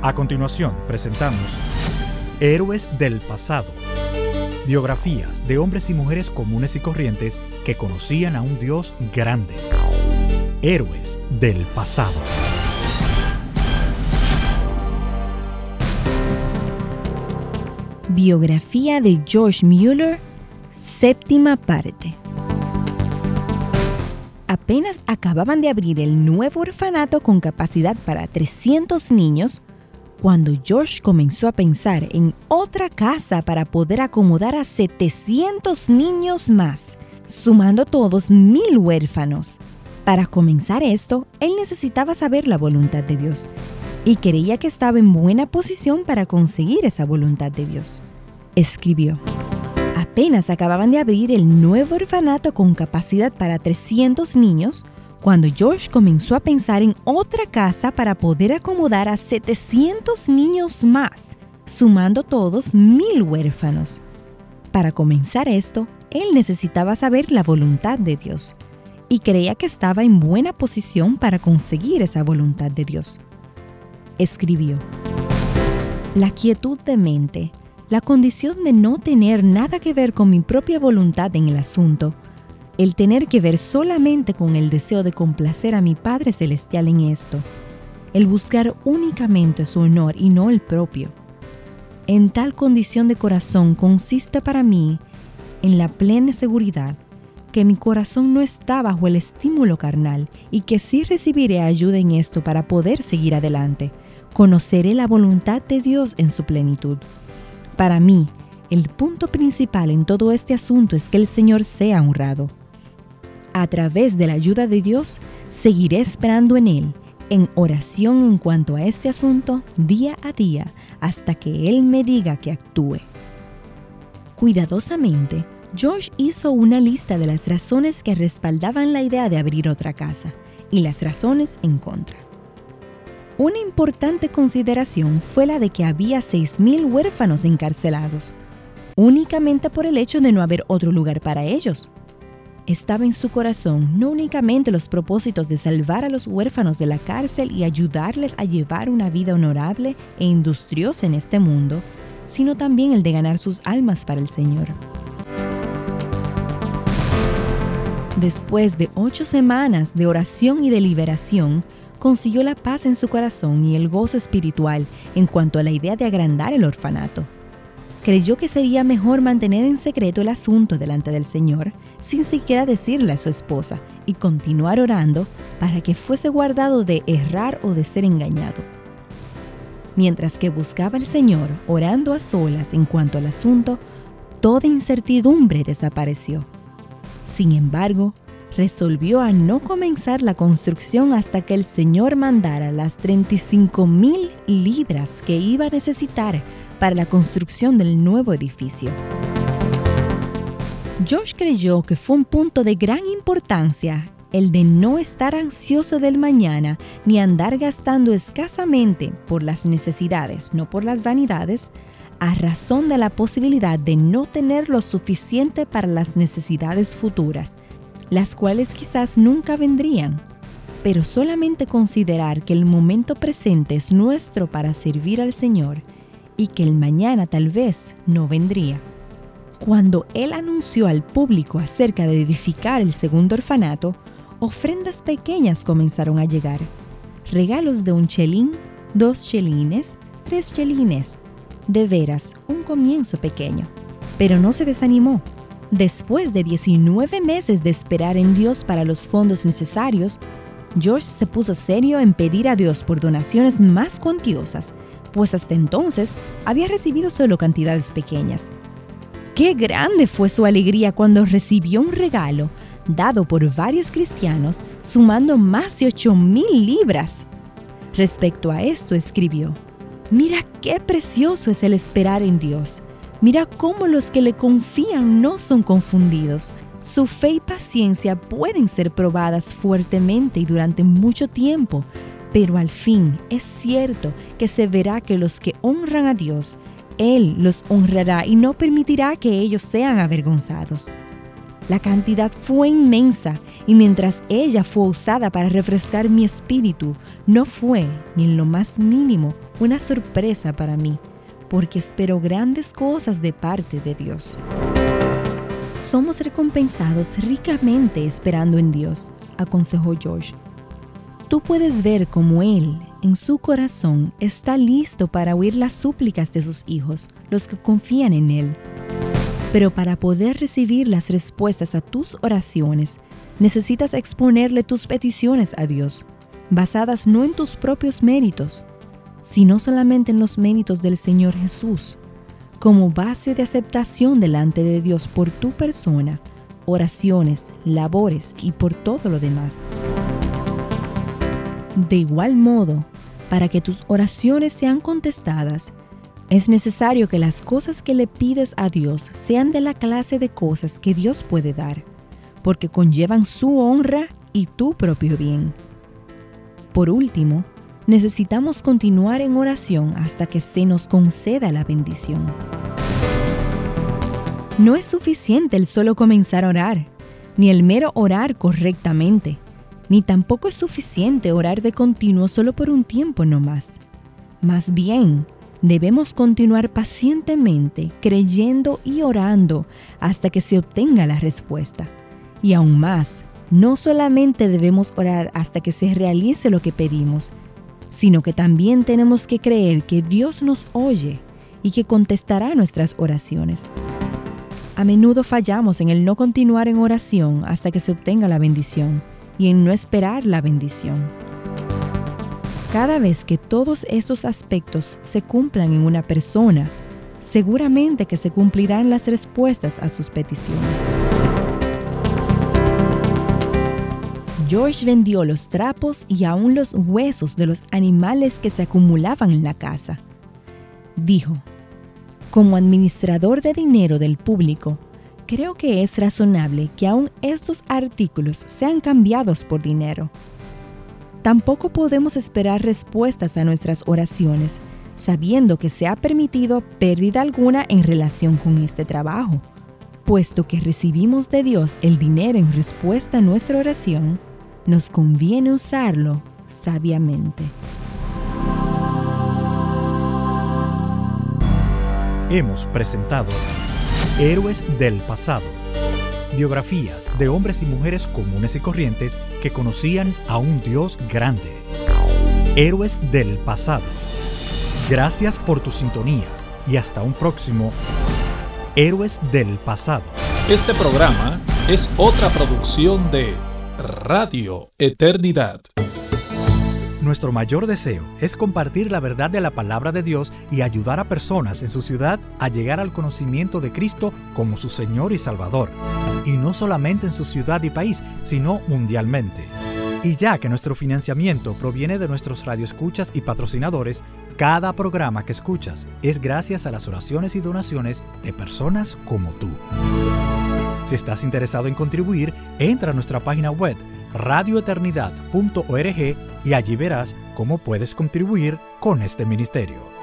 A continuación, presentamos Héroes del Pasado. Biografías de hombres y mujeres comunes y corrientes que conocían a un Dios grande. Héroes del Pasado. Biografía de George Mueller, séptima parte. Apenas acababan de abrir el nuevo orfanato con capacidad para 300 niños, cuando George comenzó a pensar en otra casa para poder acomodar a 700 niños más, sumando todos 1,000 huérfanos. Para comenzar esto, él necesitaba saber la voluntad de Dios y creía que estaba en buena posición para conseguir esa voluntad de Dios. Escribió: apenas acababan de abrir el nuevo orfanato con capacidad para 300 niños, cuando George comenzó a pensar en otra casa para poder acomodar a 700 niños más, sumando todos 1,000 huérfanos. Para comenzar esto, él necesitaba saber la voluntad de Dios y creía que estaba en buena posición para conseguir esa voluntad de Dios. Escribió: la quietud de mente, la condición de no tener nada que ver con mi propia voluntad en el asunto, el tener que ver solamente con el deseo de complacer a mi Padre Celestial en esto, el buscar únicamente su honor y no el propio. En tal condición de corazón consiste para mí en la plena seguridad que mi corazón no está bajo el estímulo carnal y que sí recibiré ayuda en esto para poder seguir adelante. Conoceré la voluntad de Dios en su plenitud. Para mí, el punto principal en todo este asunto es que el Señor sea honrado. A través de la ayuda de Dios, seguiré esperando en Él, en oración en cuanto a este asunto, día a día, hasta que Él me diga que actúe. Cuidadosamente, George hizo una lista de las razones que respaldaban la idea de abrir otra casa y las razones en contra. Una importante consideración fue la de que había 6,000 huérfanos encarcelados, únicamente por el hecho de no haber otro lugar para ellos. Estaba en su corazón no únicamente los propósitos de salvar a los huérfanos de la cárcel y ayudarles a llevar una vida honorable e industriosa en este mundo, sino también el de ganar sus almas para el Señor. Después de 8 semanas de oración y de liberación, consiguió la paz en su corazón y el gozo espiritual en cuanto a la idea de agrandar el orfanato. Creyó que sería mejor mantener en secreto el asunto delante del Señor, sin siquiera decirle a su esposa, y continuar orando para que fuese guardado de errar o de ser engañado. Mientras que buscaba al Señor, orando a solas en cuanto al asunto, toda incertidumbre desapareció. Sin embargo, resolvió a no comenzar la construcción hasta que el Señor mandara las 35,000 libras que iba a necesitar para la construcción del nuevo edificio. George creyó que fue un punto de gran importancia el de no estar ansioso del mañana ni andar gastando escasamente por las necesidades, no por las vanidades, a razón de la posibilidad de no tener lo suficiente para las necesidades futuras, las cuales quizás nunca vendrían, pero solamente considerar que el momento presente es nuestro para servir al Señor y que el mañana tal vez no vendría. Cuando él anunció al público acerca de edificar el segundo orfanato, ofrendas pequeñas comenzaron a llegar. Regalos de 1 chelín, 2 chelines, 3 chelines. De veras, un comienzo pequeño. Pero no se desanimó. Después de 19 meses de esperar en Dios para los fondos necesarios, George se puso serio en pedir a Dios por donaciones más cuantiosas, pues hasta entonces había recibido solo cantidades pequeñas. ¡Qué grande fue su alegría cuando recibió un regalo dado por varios cristianos, sumando más de 8,000 libras! Respecto a esto escribió: «Mira qué precioso es el esperar en Dios. Mira cómo los que le confían no son confundidos. Su fe y paciencia pueden ser probadas fuertemente y durante mucho tiempo, pero al fin es cierto que se verá que los que honran a Dios, Él los honrará y no permitirá que ellos sean avergonzados. La cantidad fue inmensa y mientras ella fue usada para refrescar mi espíritu, no fue ni en lo más mínimo una sorpresa para mí, porque espero grandes cosas de parte de Dios. Somos recompensados ricamente esperando en Dios, aconsejó George. Tú puedes ver cómo Él, en su corazón, está listo para oír las súplicas de sus hijos, los que confían en Él. Pero para poder recibir las respuestas a tus oraciones, necesitas exponerle tus peticiones a Dios, basadas no en tus propios méritos, sino solamente en los méritos del Señor Jesús, como base de aceptación delante de Dios por tu persona, oraciones, labores y por todo lo demás. De igual modo, para que tus oraciones sean contestadas, es necesario que las cosas que le pides a Dios sean de la clase de cosas que Dios puede dar, porque conllevan su honra y tu propio bien. Por último, necesitamos continuar en oración hasta que se nos conceda la bendición. No es suficiente el solo comenzar a orar, ni el mero orar correctamente, ni tampoco es suficiente orar de continuo solo por un tiempo nomás. Más bien, debemos continuar pacientemente, creyendo y orando hasta que se obtenga la respuesta. Y aún más, no solamente debemos orar hasta que se realice lo que pedimos, sino que también tenemos que creer que Dios nos oye y que contestará nuestras oraciones. A menudo fallamos en el no continuar en oración hasta que se obtenga la bendición y en no esperar la bendición. Cada vez que todos estos aspectos se cumplan en una persona, seguramente que se cumplirán las respuestas a sus peticiones. George vendió los trapos y aún los huesos de los animales que se acumulaban en la casa. Dijo: como administrador de dinero del público, creo que es razonable que aún estos artículos sean cambiados por dinero. Tampoco podemos esperar respuestas a nuestras oraciones, sabiendo que se ha permitido pérdida alguna en relación con este trabajo. Puesto que recibimos de Dios el dinero en respuesta a nuestra oración, nos conviene usarlo sabiamente. Hemos presentado Héroes del Pasado. Biografías de hombres y mujeres comunes y corrientes que conocían a un Dios grande. Héroes del Pasado. Gracias por tu sintonía y hasta un próximo Héroes del Pasado. Este programa es otra producción de Radio Eternidad. Nuestro mayor deseo es compartir la verdad de la palabra de Dios y ayudar a personas en su ciudad a llegar al conocimiento de Cristo como su Señor y Salvador. Y no solamente en su ciudad y país, sino mundialmente. Y ya que nuestro financiamiento proviene de nuestros radioescuchas y patrocinadores, cada programa que escuchas es gracias a las oraciones y donaciones de personas como tú. Si estás interesado en contribuir, entra a nuestra página web radioeternidad.org y allí verás cómo puedes contribuir con este ministerio.